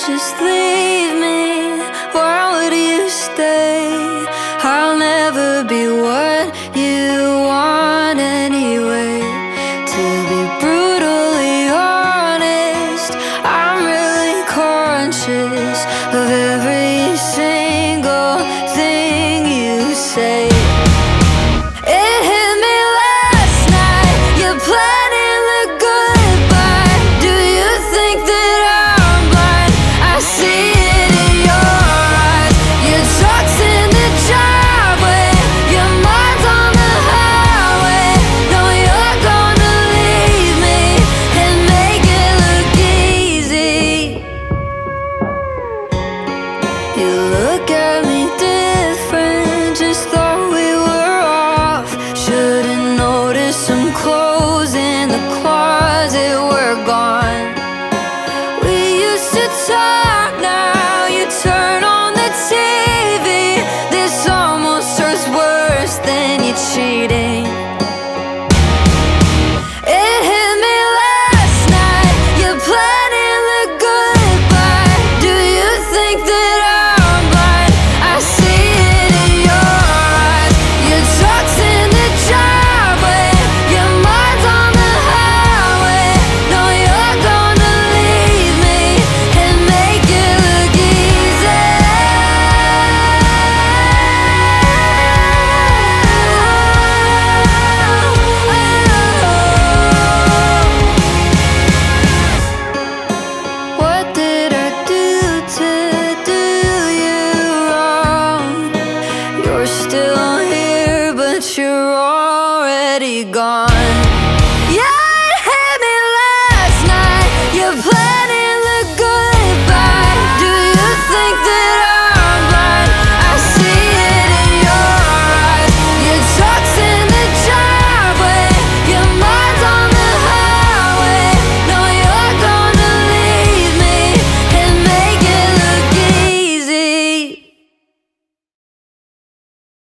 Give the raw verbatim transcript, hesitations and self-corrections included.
just leave me, why would you stay? I'll never be what you want anyway. To be brutally honest, I'm really conscious of every single thing you say. It hit me last night, you're planning the goodbye. Do you think that I'm blind? I see it in your eyes. Your truck's in the driveway, your mind's on the highway. No, you're gonna leave me and make it look easy. You look at me different, just thought we were off. Should've noticed some clothes in the closet were gone. We used to talk, now you turn on the T V. This almost hurts worse than you cheating. It hit me last night, you're planning the goodbye. Do you think that I'm blind? I see it in your eyes. Your truck's in the driveway, your mind's on the highway. No, you're gonna leave me and make it look easy. What did I do to do you wrong? You're still here, but you're already gone. Yeah, it hit me last night, you played